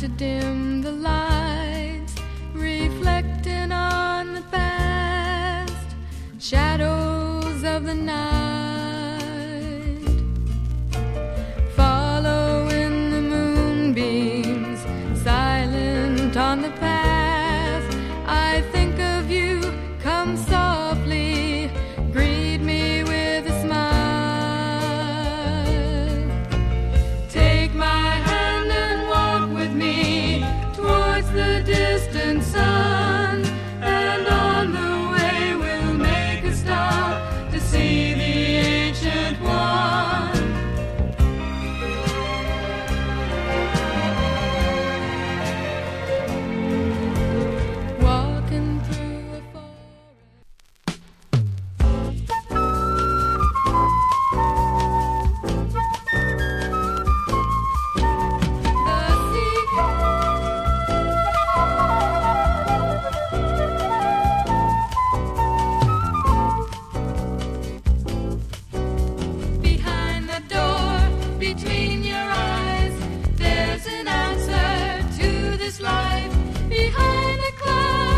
to dim the lights, reflecting on the past, shadows of the night, following the moonbeams, silent on the path. I think of you, come softly, greet me with a smile. Take my hand and walk with me towards the distant sun, and on the way we'll make a stop to see the ancient one. Walking through a behind the door, between your eyes, there's an answer to this life. Behind the clouds